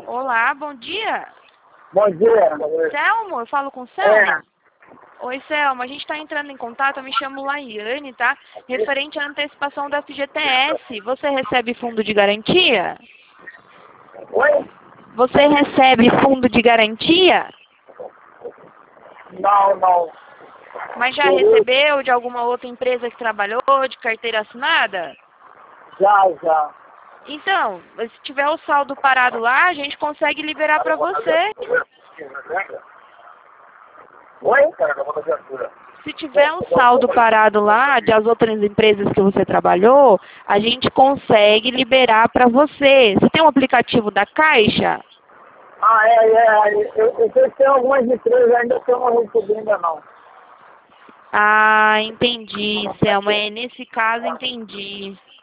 Olá, bom dia. Bom dia. Selmo, eu falo com o Selmo? É. Oi, Selmo, a gente está entrando em contato, eu me chamo Laiane, tá? Referente à antecipação da FGTS, você recebe fundo de garantia? Oi? Você recebe fundo de garantia? Não. Mas já recebeu de alguma outra empresa que trabalhou, de carteira assinada? Já. Então, se tiver o saldo parado lá, a gente consegue liberar para você. Oi? Se tiver um saldo parado lá, das outras empresas que você trabalhou, a gente consegue liberar para você. Você tem um aplicativo da Caixa? Eu sei que tem algumas empresas ainda que eu não recebi ainda não. Ah, entendi, Selma. Nesse caso, entendi.